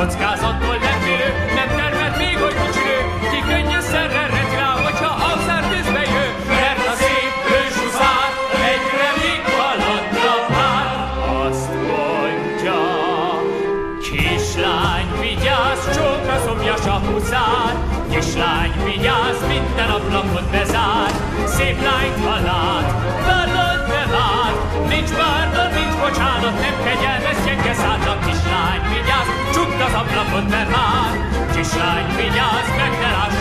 kockázattól nem félő, nem termelt még, hogy nincs nő, ki könnyűszerre ret rá, hogyha hauszár tűzbe jő, mert a szép hős huszár egyre még haladna már. Azt mondja, kislány, vigyázz, csókra szomjas a huszár, kislány, vigyázz, minden ablakot bezár, szép lányt, ha lát, vállalt bevált, nincs bárna, nincs bocsánat, nem kegyelmes, gyenge szádnak, kislány, vigyázz, csukd az ablakot, mert már, kislány, vigyázz, meg ne láss